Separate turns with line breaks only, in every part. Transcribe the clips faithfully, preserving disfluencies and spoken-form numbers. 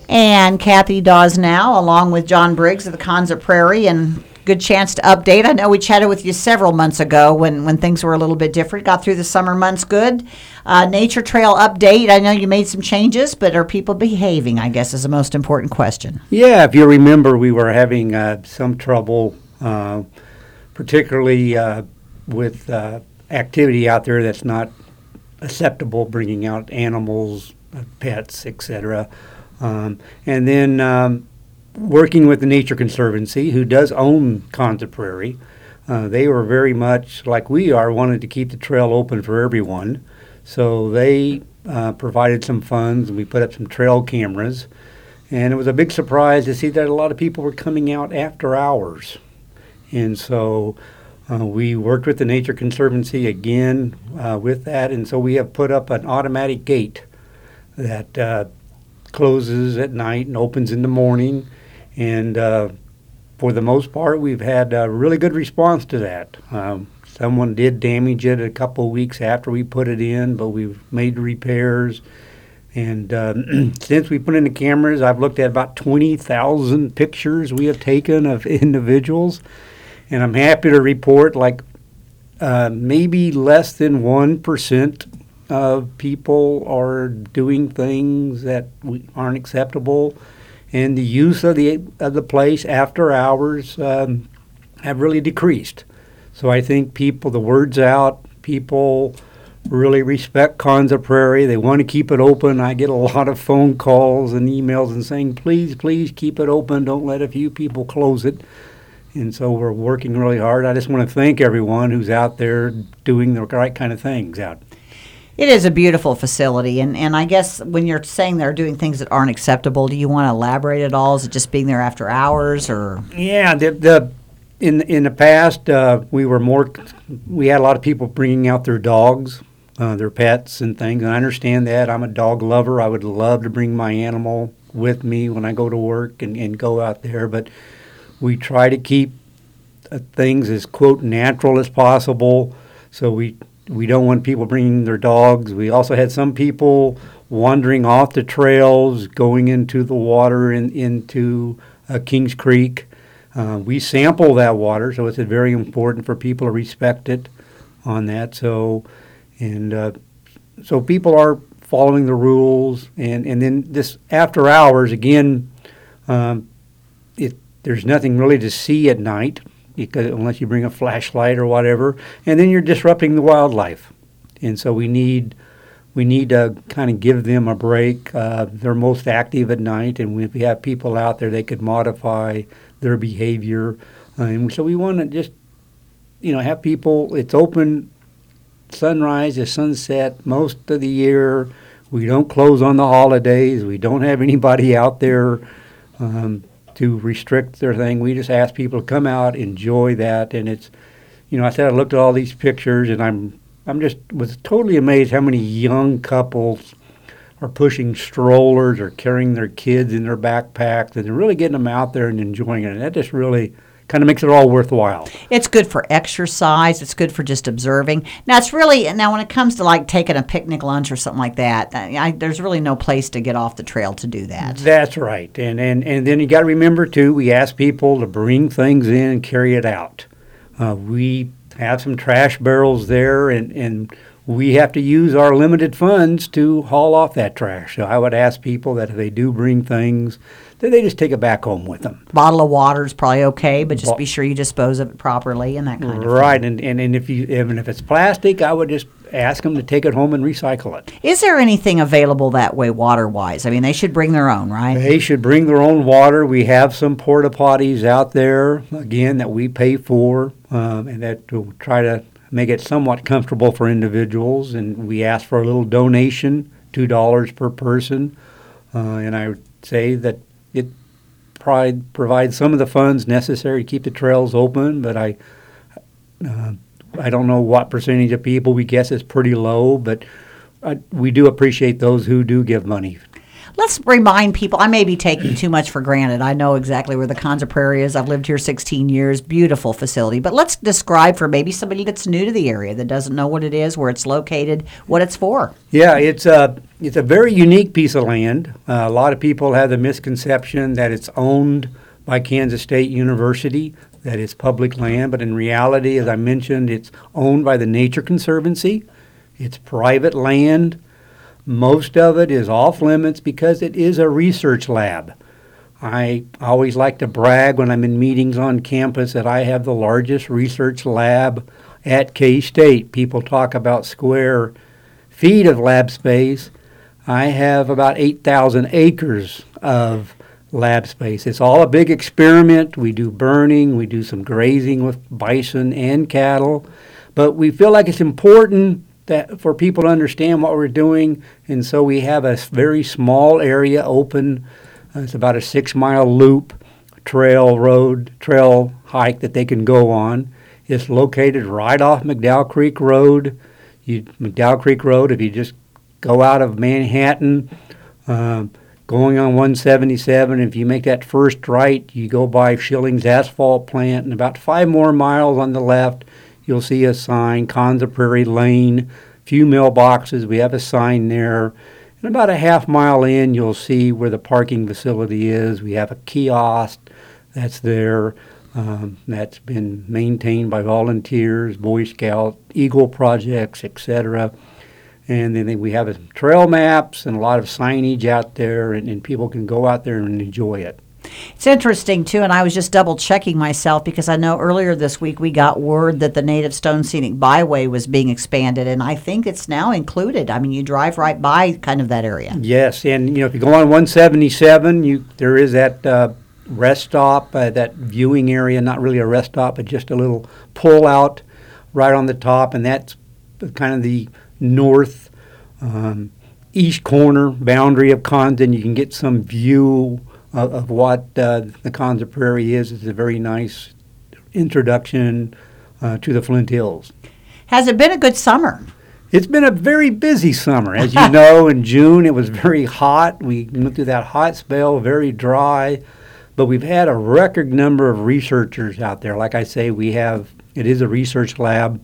And Kathy Dawes now, along with John Briggs of the Konza Prairie, and good chance to update. I know we chatted with you several months ago when, when things were a little bit different. Got through the summer months good. Uh, nature trail update. I know you made some changes, but are people behaving, I guess, is the most important question.
Yeah, if you remember, we were having uh, some trouble, uh, particularly uh, with uh, activity out there that's not acceptable, bringing out animals, uh, pets, et cetera. Um, and then um, working with the Nature Conservancy, who does own Konza Prairie, uh, they were very much like we are, wanted to keep the trail open for everyone. So they uh, provided some funds, and we put up some trail cameras. And it was a big surprise to see that a lot of people were coming out after hours. And so uh, we worked with the Nature Conservancy again uh, with that. And so we have put up an automatic gate that uh, closes at night and opens in the morning. And uh, for the most part, we've had a really good response to that. Um, someone did damage it a couple of weeks after we put it in, but we've made repairs. And um, since we put in the cameras, I've looked at about twenty thousand pictures we have taken of individuals. And I'm happy to report like uh, maybe less than one percent of people are doing things that we, aren't acceptable. And the use of the of the place after hours um, have really decreased. So I think people, the word's out, people really respect Konza Prairie. They want to keep it open. I get a lot of phone calls and emails and saying, please, please keep it open. Don't let a few people close it. And so we're working really hard. I just want to thank everyone who's out there doing the right kind of things out.
It is a beautiful facility, and, and I guess when you're saying they're doing things that aren't acceptable, do you want to elaborate at all? Is it just being there after hours, or?
Yeah, the, the in in the past uh, we were more, we had a lot of people bringing out their dogs, uh, their pets and things. And I understand that. I'm a dog lover. I would love to bring my animal with me when I go to work and, and go out there, but we try to keep uh, things as quote natural as possible. So we. We don't want people bringing their dogs. We also had some people wandering off the trails, going into the water and in, into uh, Kings Creek. Uh, we sample that water, so it's very important for people to respect it on that. So, and uh, so people are following the rules. And, and then this after hours, again, um, it, there's nothing really to see at night. Because unless you bring a flashlight or whatever, and then you're disrupting the wildlife, and so we need we need to kind of give them a break. Uh, they're most active at night, and if we have people out there, they could modify their behavior, uh, and so we want to just you know have people. It's open sunrise to sunset most of the year. We don't close on the holidays. We don't have anybody out there. Um, to restrict their thing. We just ask people to come out, enjoy that, and it's, you know, I said I looked at all these pictures, and I'm, I'm just was totally amazed how many young couples are pushing strollers or carrying their kids in their backpacks, and they're really getting them out there and enjoying it, and that just really kind of makes it all worthwhile.
It's good for exercise. It's good for just observing. Now, it's really, now when it comes to like taking a picnic lunch or something like that, I, there's really no place to get off the trail to do that.
That's right. And and, and then you got to remember, too, we ask people to bring things in and carry it out. Uh, we have some trash barrels there, and, and we have to use our limited funds to haul off that trash. So I would ask people that if they do bring things, that they just take it back home with them.
Bottle of water is probably okay, but just be sure you dispose of it properly and that kind of thing.
Right, and, and, and if you even if it's plastic, I would just ask them to take it home and recycle it.
Is there anything available that way water-wise? I mean, they should bring their own, right?
They should bring their own water. We have some porta potties out there, again, that we pay for, um, and that will try to make it somewhat comfortable for individuals. And we ask for a little donation, two dollars per person. Uh, and I would say that it probably provides some of the funds necessary to keep the trails open, but I uh, I don't know what percentage of people. We guess it's pretty low, but uh, we do appreciate those who do give money.
Let's remind people, I may be taking too much for granted. I know exactly where the Konza Prairie is. I've lived here sixteen years. Beautiful facility. But let's describe for maybe somebody that's new to the area that doesn't know what it is, where it's located, what it's for.
Yeah, it's uh, it's a very unique piece of land. Uh, a lot of people have the misconception that it's owned by Kansas State University, that it's public land, but in reality, as I mentioned, it's owned by the Nature Conservancy. It's private land. Most of it is off limits because it is a research lab. I always like to brag when I'm in meetings on campus that I have the largest research lab at K-State. People talk about square feet of lab space. I have about eight thousand acres of lab space. It's all a big experiment. We do burning, we do some grazing with bison and cattle, but we feel like it's important that for people to understand what we're doing, and so we have a very small area open. Uh, it's about a six-mile loop, trail road, trail hike that they can go on. It's located right off McDowell Creek Road. You, McDowell Creek Road, if you just go out of Manhattan, um, going on one seventy-seven, if you make that first right, you go by Schilling's asphalt plant, and about five more miles on the left, you'll see a sign, Konza Prairie Lane, few mailboxes. We have a sign there. And about a half mile in, you'll see where the parking facility is. We have a kiosk that's there. Um, that's been maintained by volunteers, Boy Scouts, Eagle Projects, et cetera. And then we have trail maps and a lot of signage out there, and, and people can go out there and enjoy it.
It's interesting, too, and I was just double-checking myself because I know earlier this week we got word that the Native Stone Scenic Byway was being expanded, and I think it's now included. I mean, you drive right by kind of that area.
Yes, and, you know, if you go on one seventy-seven, you there is that uh, rest stop, uh, that viewing area, not really a rest stop, but just a little pull-out right on the top, and that's kind of the north um, east corner boundary of Condon. You can get some view of, of what uh, the Konza Prairie is. It's a very nice introduction uh, to the Flint Hills.
Has it been a good summer?
It's been a very busy summer. As you know, in June it was very hot. We went through that hot spell, very dry, but we've had a record number of researchers out there. Like I say, we have, it is a research lab.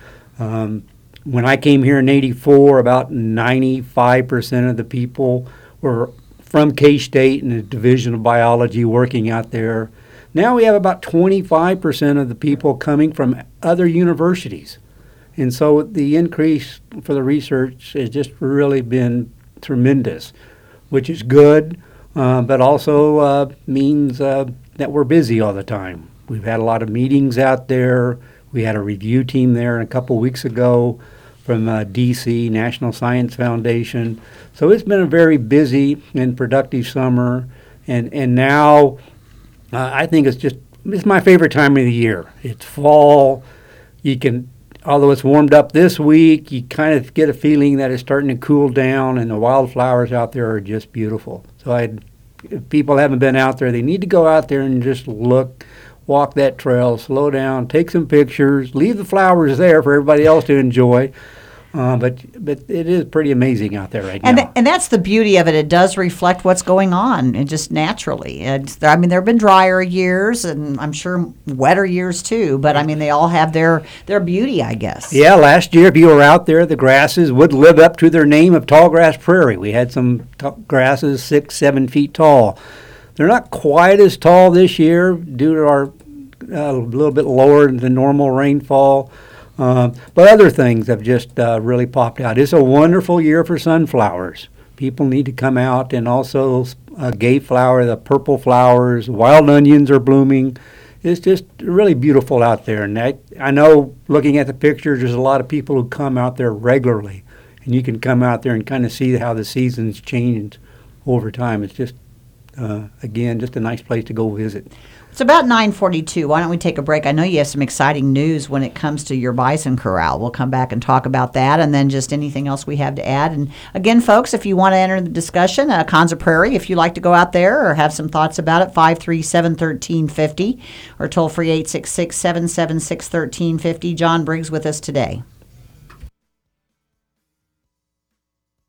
Um, When I came here in eighty-four, about ninety-five percent of the people were from K-State and the Division of Biology working out there. Now we have about twenty-five percent of the people coming from other universities. And so the increase for the research has just really been tremendous, which is good, uh, but also uh, means uh, that we're busy all the time. We've had a lot of meetings out there. We had a review team there a couple weeks ago from uh, D C, National Science Foundation. So it's been a very busy and productive summer. And, and now uh, I think it's just, it's my favorite time of the year. It's fall. You can, although it's warmed up this week, you kind of get a feeling that it's starting to cool down, and the wildflowers out there are just beautiful. So I'd, if people haven't been out there, they need to go out there and just look, walk that trail, slow down, take some pictures, leave the flowers there for everybody else to enjoy. Uh, but but it is pretty amazing out there right
and
now.
Th- and that's the beauty of it. It does reflect what's going on, and just naturally. It's, I mean, there have been drier years, and I'm sure wetter years too. But I mean, they all have their their beauty, I guess.
Yeah, last year, if you were out there, the grasses would live up to their name of tall grass prairie. We had some t- grasses six, seven feet tall. They're not quite as tall this year due to our uh, a little bit lower than normal rainfall. Uh, but other things have just uh, really popped out. It's a wonderful year for sunflowers. People need to come out, and also uh, gay flower, the purple flowers, wild onions are blooming. It's just really beautiful out there. And I, I know looking at the pictures, there's a lot of people who come out there regularly. And you can come out there and kind of see how the seasons change over time. It's just, uh, again, just a nice place to go visit.
It's about nine forty-two. Why don't we take a break? I know you have some exciting news when it comes to your bison corral. We'll come back and talk about that, and then just anything else we have to add. And again, folks, if you want to enter the discussion, uh, Konza Prairie, if you like to go out there or have some thoughts about it, five three seven, one three five zero or toll free eight six six, seven seven six, one three five zero. John Briggs with us today.